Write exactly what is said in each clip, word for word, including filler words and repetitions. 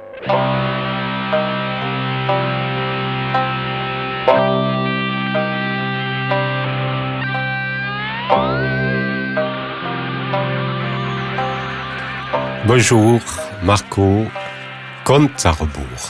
Bonjour, Marco, compte à rebours.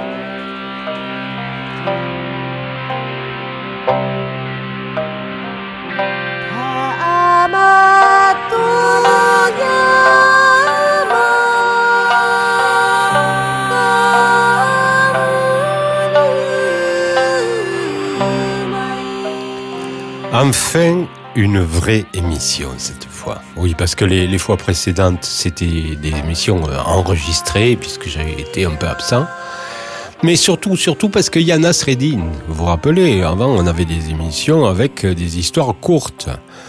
Enfin, une vraie émission cette fois. Oui, parce que les, les fois précédentes, c'était des émissions enregistrées, puisque j'ai été un peu absent. Mais surtout, surtout parce qu'il y a Nasreddin. Vous vous rappelez, avant, on avait des émissions avec des histoires courtes.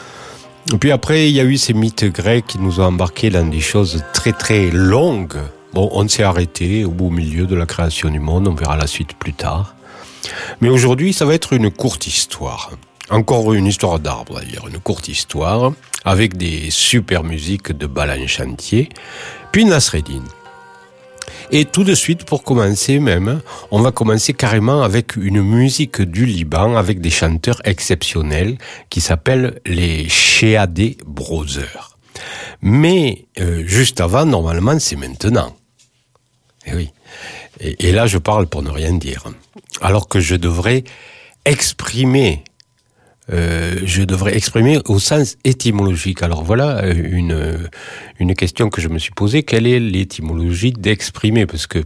Et puis après, il y a eu ces mythes grecs qui nous ont embarqués dans des choses très très longues. Bon, on s'est arrêté au beau milieu de la création du monde, on verra la suite plus tard. Mais aujourd'hui, ça va être une courte histoire. Encore une histoire d'arbre, d'ailleurs, une courte histoire, avec des super musiques de bal en chantier, puis Nasreddin. Et tout de suite, pour commencer même, on va commencer carrément avec une musique du Liban, avec des chanteurs exceptionnels, qui s'appellent les Sheadeh Brothers. Mais, euh, juste avant, normalement, c'est maintenant. Et oui. Et, et là, je parle pour ne rien dire. Alors que je devrais exprimer Euh, je devrais exprimer au sens étymologique. Alors voilà une une question que je me suis posée. Quelle est l'étymologie d'exprimer? Parce que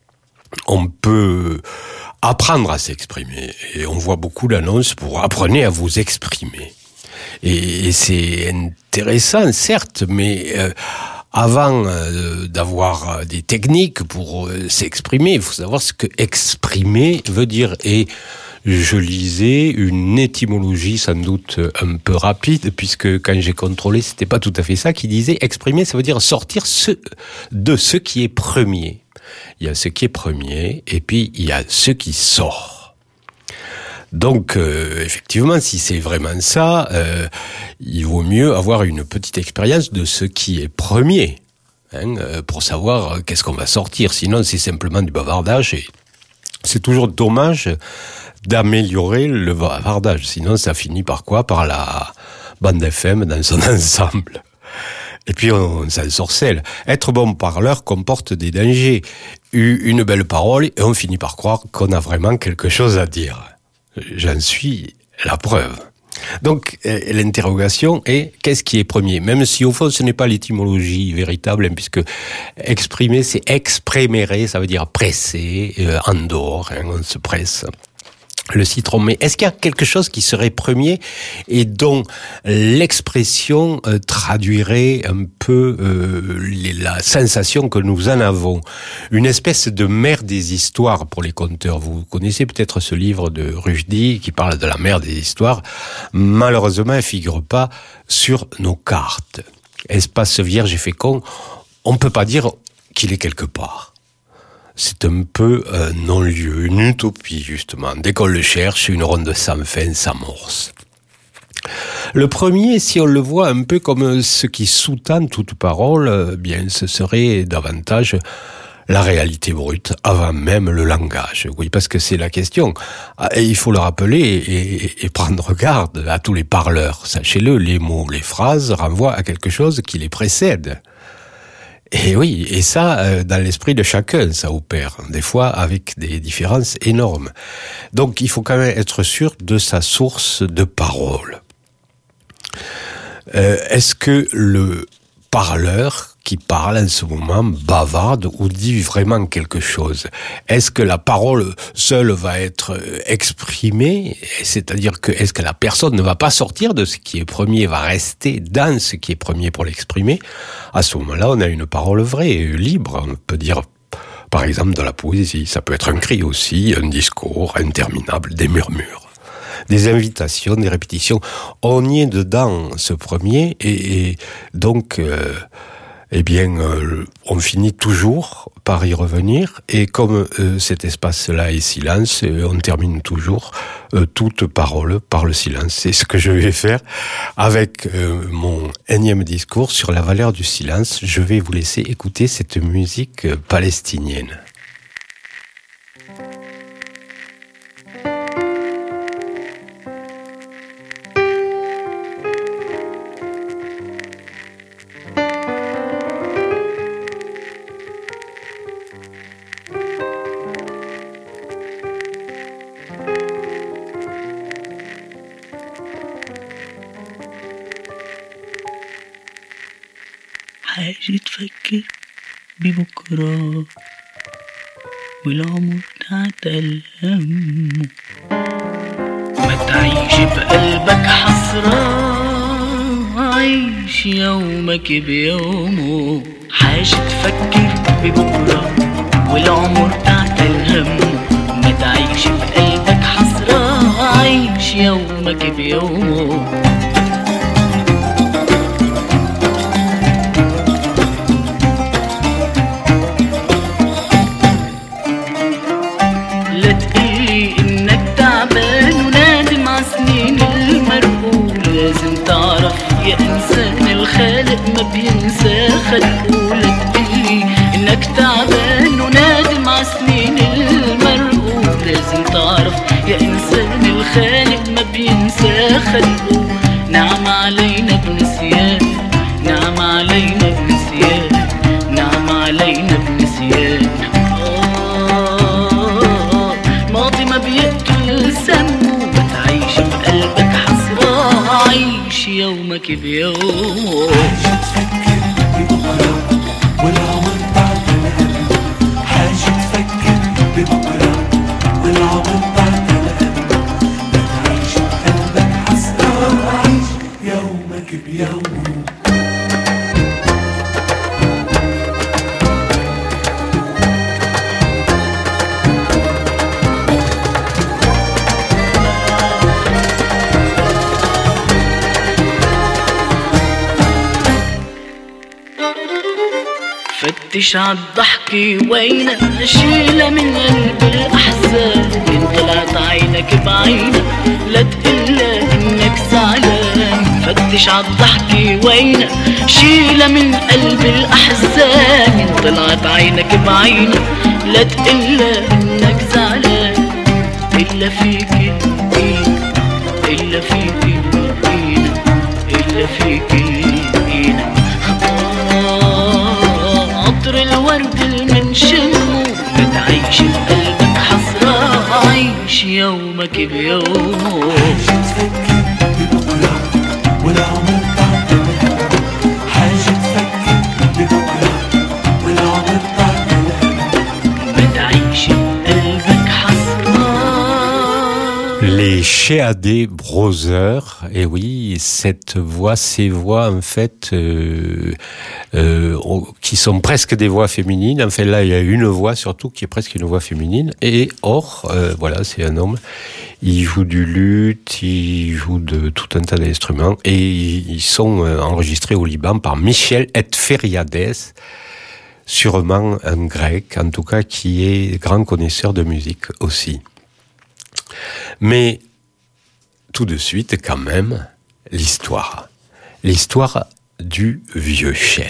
on peut apprendre à s'exprimer. Et on voit beaucoup l'annonce pour apprenez à vous exprimer. Et, et c'est intéressant, certes, mais euh, avant euh, d'avoir des techniques pour euh, s'exprimer, il faut savoir ce que exprimer veut dire. Et je lisais une étymologie sans doute un peu rapide, puisque quand j'ai contrôlé, c'était pas tout à fait ça, qui disait exprimer, ça veut dire sortir ce, de ce qui est premier. Il y a ce qui est premier, et puis il y a ce qui sort. Donc, euh, effectivement, si c'est vraiment ça, euh, il vaut mieux avoir une petite expérience de ce qui est premier, hein, pour savoir qu'est-ce qu'on va sortir. Sinon, c'est simplement du bavardage, et c'est toujours dommage d'améliorer le bavardage. Sinon, ça finit par quoi? Par la bande F M dans son ensemble. Et puis, on, on s'en sorcelle. Être bon parleur comporte des dangers. Une belle parole, et on finit par croire qu'on a vraiment quelque chose à dire. J'en suis la preuve. Donc, l'interrogation est, qu'est-ce qui est premier? Même si, au fond, ce n'est pas l'étymologie véritable, hein, puisque exprimer, c'est exprimer, ça veut dire presser, euh, en dehors, hein, on se presse. Le citron. Mais est-ce qu'il y a quelque chose qui serait premier et dont l'expression euh, traduirait un peu euh, les, la sensation que nous en avons? Une espèce de mer des histoires pour les conteurs. Vous connaissez peut-être ce livre de Rushdie qui parle de la mer des histoires. Malheureusement, elle ne figure pas sur nos cartes. Espace vierge et fécond, on ne peut pas dire qu'il est quelque part. C'est un peu un non-lieu, une utopie justement. Dès qu'on le cherche, une ronde sans fin s'amorce. Le premier, si on le voit un peu comme ce qui sous-tend toute parole, bien, ce serait davantage la réalité brute, avant même le langage. Oui, parce que c'est la question. Et il faut le rappeler et, et prendre garde à tous les parleurs. Sachez-le, les mots, les phrases renvoient à quelque chose qui les précède. Et oui, et ça, dans l'esprit de chacun, ça opère, des fois avec des différences énormes. Donc, il faut quand même être sûr de sa source de parole. Euh, est-ce que le parleur qui parle en ce moment bavarde ou dit vraiment quelque chose? Est-ce que la parole seule va être exprimée? C'est-à-dire que est-ce que la personne ne va pas sortir de ce qui est premier, va rester dans ce qui est premier pour l'exprimer? À ce moment-là, on a une parole vraie, libre. On peut dire, par exemple, de la poésie. Ça peut être un cri aussi, un discours interminable, des murmures, des invitations, des répétitions. On y est dedans, ce premier, et, et donc... Euh, eh bien, euh, on finit toujours par y revenir, et comme euh, cet espace-là est silence, euh, on termine toujours euh, toute parole par le silence. C'est ce que je vais faire avec euh, mon énième discours sur la valeur du silence. Je vais vous laisser écouter cette musique palestinienne. حاجة تفكر ببكرة والعمر تعتل همه ما تعيش بقلبك حسرة عيش يومك بيومه حاجة تفكر ببكرة والعمر تعتل همه ما تعيش بقلبك حسرة عيش يومك بيومه لا تقلي انك تعبان ونادم ع سنين المرقول لازم تعرف يا انسان الخالق ما بينسى خلقه لا تقلي انك تعبان ونادم ع سنين المرقول لازم تعرف يا انسان الخالق ما بينسى خلقه نعم علينا بنسيان نعم علينا بنسيان نعم علينا بنسيان ماضي ما بيقتل سمه ما تعيش بقلبك حسرة عيش يومك بيوم حاجة تفكر ببكرة والعمر تعتل همه حاجة تفكر ببكرة والعمر تعتل همه ما تعيش بقلبك حسرة عيش يومك بيومه فتش عالضحكة وينك شيلة من قلب الأحزان إن طلعت عينك بعينك لا تقلها إنك زعلان فتش عالضحكة وينك شيلة من قلب الأحزان إن طلعت عينك بعينك لا تقلها إنك زعلان إلا فيك الإيد إلا فيك الإيد إلا فيك الإيد عطر الورد المنشمه ما تعيش بقلبك حسرة عيش يومك بيومه حاجة تفكر ببكرة والعمر تعتل همه حاجة تفكر ببكرة والعمر تعتل همه ما تعيش بقلبك حسرة. Les Sheadé Brothers, et oui, cette voix, ces voix en fait, euh, euh, qui sont presque des voix féminines. En fait, là, il y a une voix surtout qui est presque une voix féminine. Et Or, euh, voilà, c'est un homme. Il joue du luth, il joue de tout un tas d'instruments, et ils sont enregistrés au Liban par Michel Etferiades, sûrement un grec, en tout cas, qui est grand connaisseur de musique aussi. Mais tout de suite, quand même, l'histoire. L'histoire du vieux chêne.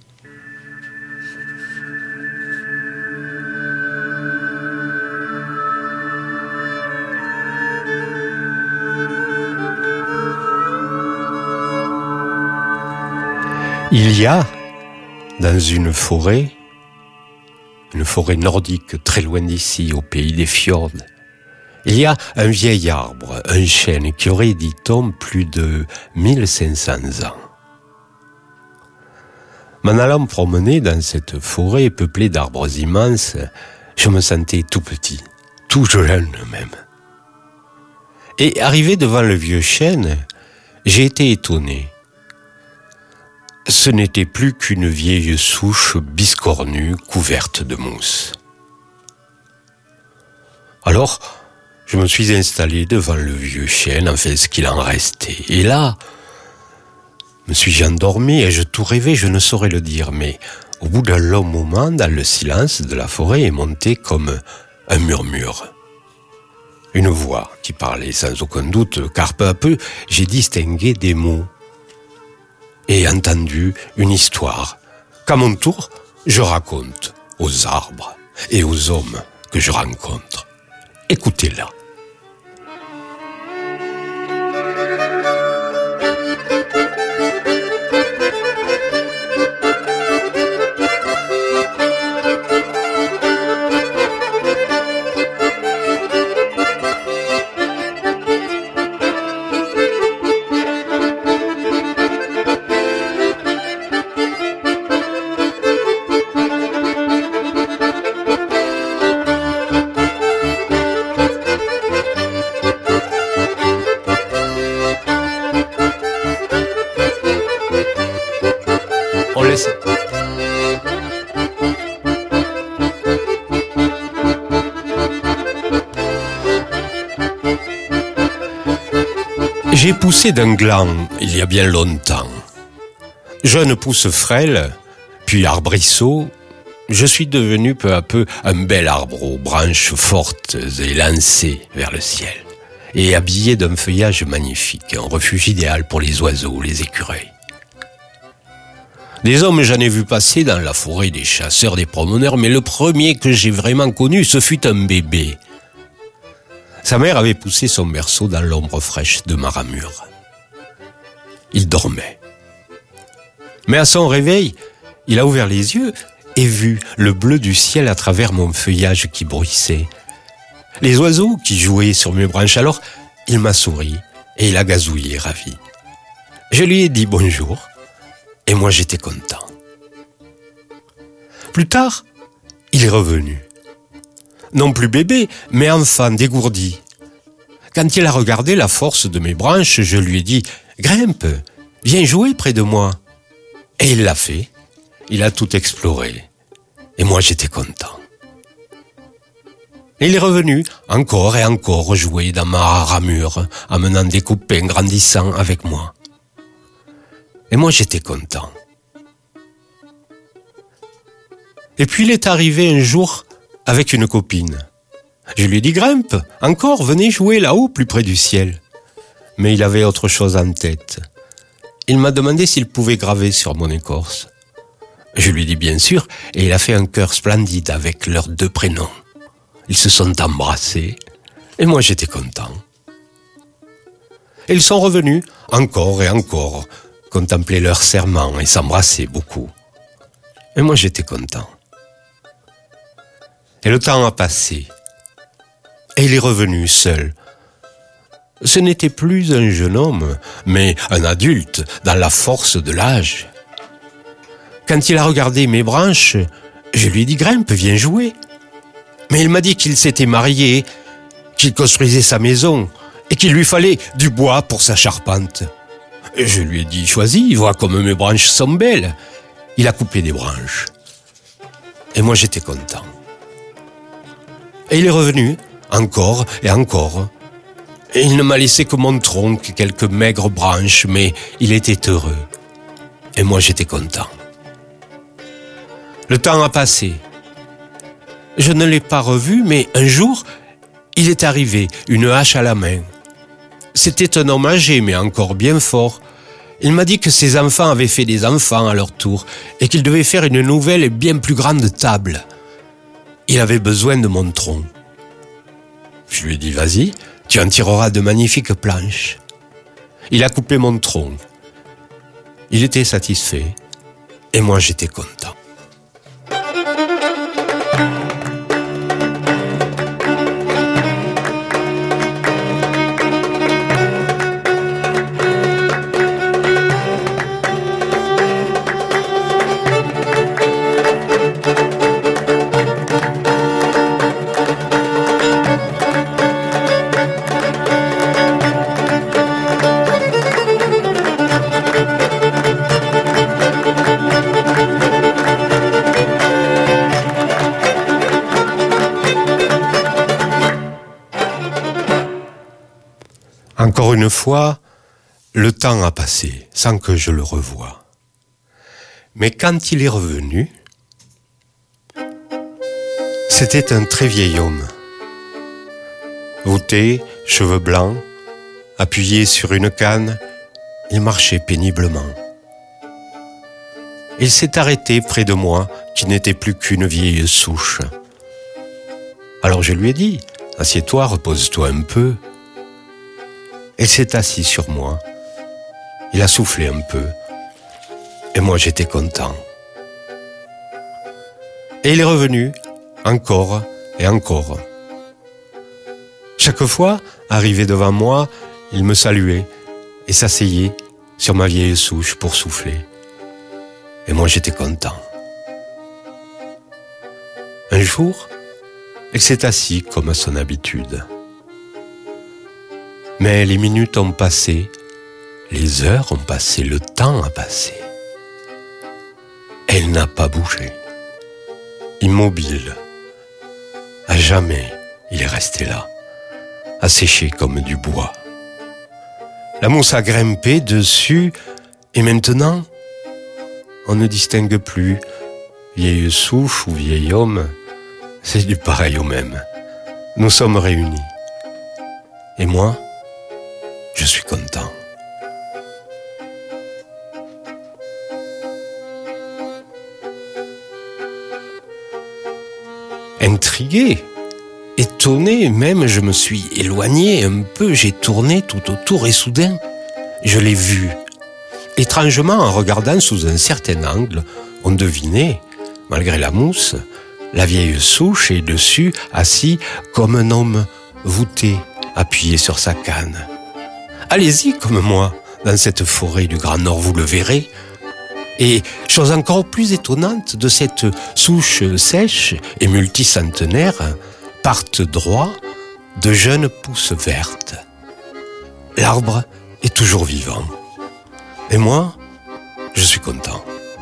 Il y a, dans une forêt, une forêt nordique très loin d'ici, au pays des fjords, il y a un vieil arbre, un chêne, qui aurait, dit-on, plus de mille cinq cents ans. M'en allant promener dans cette forêt peuplée d'arbres immenses, je me sentais tout petit, tout jeune même. Et arrivé devant le vieux chêne, j'ai été étonné. Ce n'était plus qu'une vieille souche biscornue couverte de mousse. Alors, je me suis installé devant le vieux chêne, enfin ce qu'il en restait. Et là, me suis-je endormi et je tout rêvais, je ne saurais le dire, mais au bout d'un long moment, dans le silence de la forêt, est monté comme un murmure. Une voix qui parlait sans aucun doute, car peu à peu, j'ai distingué des mots et entendu une histoire qu'à mon tour, je raconte aux arbres et aux hommes que je rencontre. Écoutez-la. On laisse. J'ai poussé d'un gland il y a bien longtemps. Jeune pousse frêle, puis arbrisseau, je suis devenu peu à peu un bel arbre aux branches fortes et lancées vers le ciel, et habillé d'un feuillage magnifique, un refuge idéal pour les oiseaux, les écureuils. Des hommes, j'en ai vu passer dans la forêt, des chasseurs, des promeneurs, mais le premier que j'ai vraiment connu, ce fut un bébé. Sa mère avait poussé son berceau dans l'ombre fraîche de ma ramure. Il dormait. Mais à son réveil, il a ouvert les yeux et vu le bleu du ciel à travers mon feuillage qui bruissait. Les oiseaux qui jouaient sur mes branches. Alors, il m'a souri et il a gazouillé, ravi. Je lui ai dit bonjour et moi j'étais content. Plus tard, il est revenu. Non plus bébé, mais enfant dégourdi. Quand il a regardé la force de mes branches, je lui ai dit « Grimpe, viens jouer près de moi ». Et il l'a fait. Il a tout exploré. Et moi, j'étais content. Et il est revenu encore et encore jouer dans ma ramure, amenant des copains grandissants avec moi. Et moi, j'étais content. Et puis, il est arrivé un jour avec une copine. Je lui ai dit « Grimpe, encore, venez jouer là-haut, plus près du ciel ». Mais il avait autre chose en tête. Il m'a demandé s'il pouvait graver sur mon écorce. Je lui ai dit bien sûr, et il a fait un cœur splendide avec leurs deux prénoms. Ils se sont embrassés, et moi j'étais content. Et ils sont revenus, encore et encore, contempler leur serment et s'embrasser beaucoup. Et moi j'étais content. Et le temps a passé, et il est revenu seul. Ce n'était plus un jeune homme, mais un adulte dans la force de l'âge. Quand il a regardé mes branches, je lui ai dit « Grimpe, viens jouer ». Mais il m'a dit qu'il s'était marié, qu'il construisait sa maison et qu'il lui fallait du bois pour sa charpente. Et je lui ai dit « Choisis, vois comme mes branches sont belles ». Il a coupé des branches. Et moi j'étais content. Et il est revenu, encore et encore. Et il ne m'a laissé que mon tronc, quelques maigres branches, mais il était heureux. Et moi j'étais content. Le temps a passé. Je ne l'ai pas revu, mais un jour, il est arrivé, une hache à la main. C'était un homme âgé, mais encore bien fort. Il m'a dit que ses enfants avaient fait des enfants à leur tour, et qu'il devait faire une nouvelle et bien plus grande table. Il avait besoin de mon tronc. Je lui ai dit, vas-y, tu en tireras de magnifiques planches. Il a coupé mon tronc. Il était satisfait, et moi j'étais content. Encore une fois, le temps a passé sans que je le revoie. Mais quand il est revenu, c'était un très vieil homme. Voûté, cheveux blancs, appuyé sur une canne, il marchait péniblement. Il s'est arrêté près de moi, qui n'était plus qu'une vieille souche. Alors je lui ai dit, « Assieds-toi, repose-toi un peu. » Il s'est assis sur moi. Il a soufflé un peu. Et moi, j'étais content. Et il est revenu, encore et encore. Chaque fois, arrivé devant moi, il me saluait et s'asseyait sur ma vieille souche pour souffler. Et moi, j'étais content. Un jour, il s'est assis comme à son habitude. Mais les minutes ont passé, les heures ont passé, le temps a passé. elle n'a pas bougé. Immobile. À jamais, il est resté là, asséché comme du bois. La mousse a grimpé dessus, et maintenant, on ne distingue plus vieille souche ou vieil homme, c'est du pareil au même. Nous sommes réunis. Et moi, je suis content. Intrigué, étonné même, je me suis éloigné un peu, j'ai tourné tout autour et soudain, je l'ai vu. Étrangement, en regardant sous un certain angle, on devinait, malgré la mousse, la vieille souche et dessus, assis comme un homme voûté, appuyé sur sa canne. Allez-y comme moi, dans cette forêt du Grand Nord, vous le verrez. Et, chose encore plus étonnante, de cette souche sèche et multicentenaire, partent droit de jeunes pousses vertes. L'arbre est toujours vivant. Et moi, je suis content.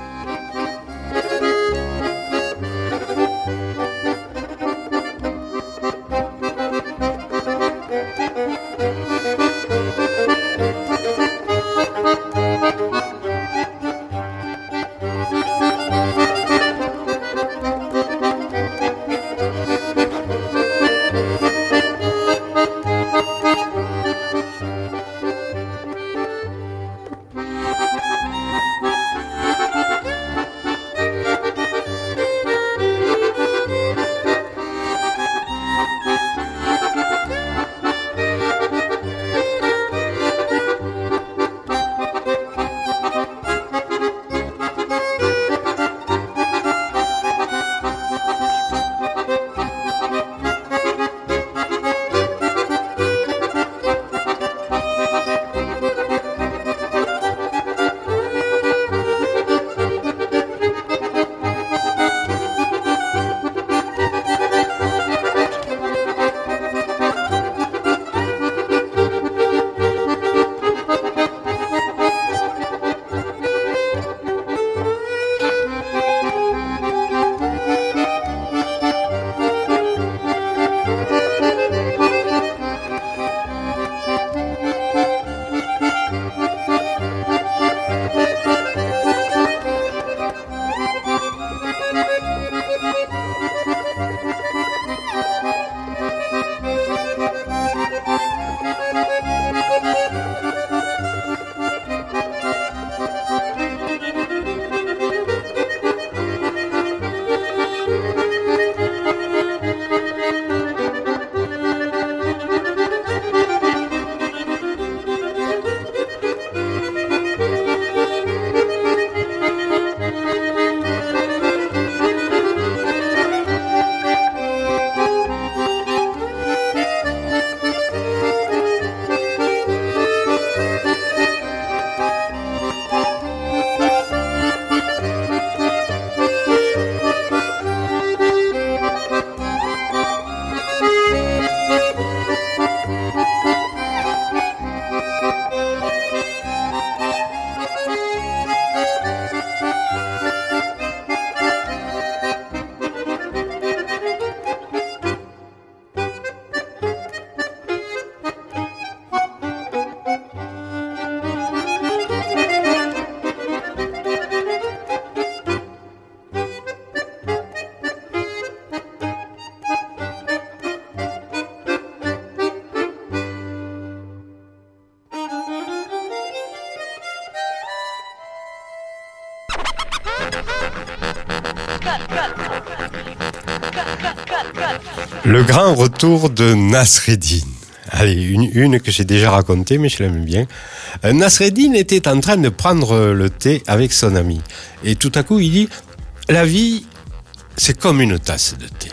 Le grand retour de Nasreddin. Allez, une, une que j'ai déjà racontée, mais je l'aime bien. Euh, Nasreddin était en train de prendre le thé avec son ami. Et tout à coup, il dit « La vie, c'est comme une tasse de thé. »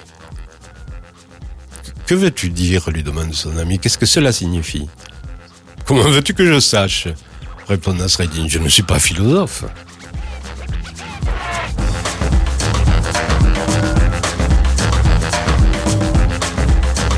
« Que veux-tu dire ?» lui demande son ami. « Qu'est-ce que cela signifie ?»« Comment veux-tu que je sache ?» répond Nasreddin. « Je ne suis pas philosophe. »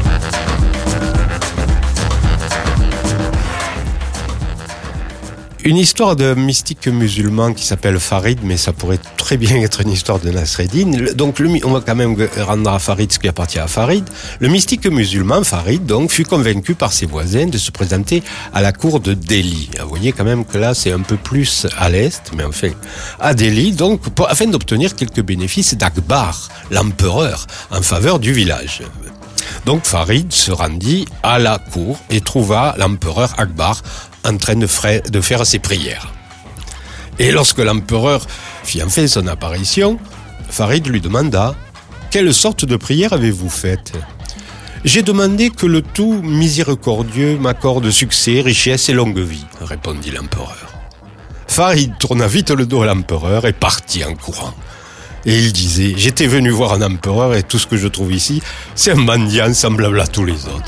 Une une histoire d'un mystique musulman qui s'appelle Farid, mais ça pourrait très bien être une histoire de Nasreddin. Donc le, on va quand même rendre à Farid ce qui appartient à Farid. Le mystique musulman Farid donc fut convaincu par ses voisins de se présenter à la cour de Delhi. Vous voyez quand même que là c'est un peu plus à l'est, mais enfin à Delhi, donc pour, afin d'obtenir quelques bénéfices d'Akbar, l'empereur, en faveur du village. Donc Farid se rendit à la cour et trouva l'empereur Akbar en train de, fra- de faire ses prières. Et lorsque l'empereur fit enfin son apparition, Farid lui demanda « Quelle sorte de prière avez-vous faite ?»« J'ai demandé que le tout miséricordieux m'accorde succès, richesse et longue vie, » répondit l'empereur. Farid tourna vite le dos à l'empereur et partit en courant. Et il disait « J'étais venu voir un empereur et tout ce que je trouve ici, c'est un mendiant semblable à tous les autres. »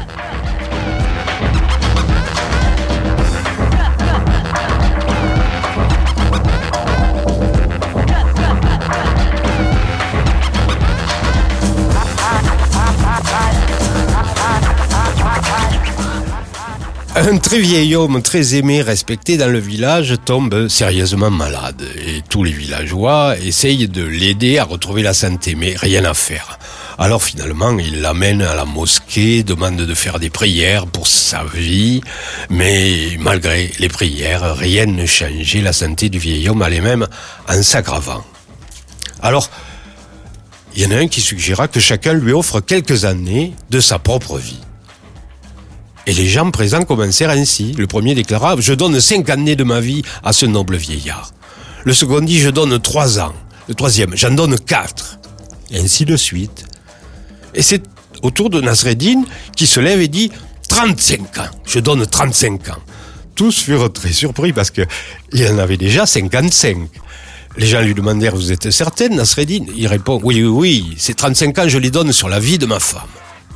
Un très vieil homme, très aimé, respecté dans le village, tombe sérieusement malade. Et tous les villageois essayent de l'aider à retrouver la santé, mais rien à faire. Alors finalement, il l'amène à la mosquée, demande de faire des prières pour sa vie, mais malgré les prières, rien ne changeait. La santé du vieil homme allait même en s'aggravant. Alors, il y en a un qui suggéra que chacun lui offre quelques années de sa propre vie. Et les gens présents commencèrent ainsi. Le premier déclara « Je donne cinq années de ma vie à ce noble vieillard. » Le second dit « Je donne trois ans. » Le troisième « J'en donne quatre. » Et ainsi de suite. Et c'est au tour de Nasreddin qui se lève et dit « trente-cinq ans. Je donne trente-cinq ans. » Tous furent très surpris parce qu'il en avait déjà cinquante-cinq. Les gens lui demandèrent « Vous êtes certaine, Nasreddin ?» Il répond « Oui, oui, oui. Ces trente-cinq ans, je les donne sur la vie de ma femme. »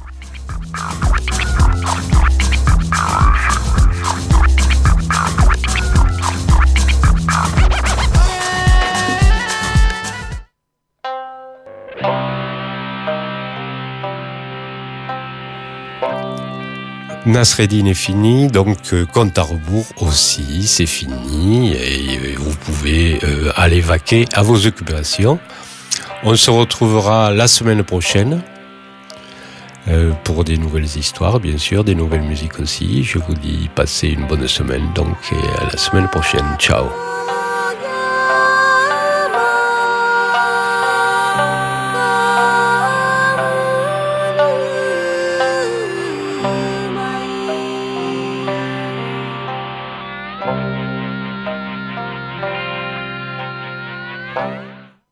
Nasreddin est fini, donc euh, compte à rebours aussi, c'est fini et vous pouvez euh, aller vaquer à vos occupations. On se retrouvera la semaine prochaine euh, pour des nouvelles histoires, bien sûr, des nouvelles musiques aussi. Je vous dis passez une bonne semaine donc et à la semaine prochaine. Ciao.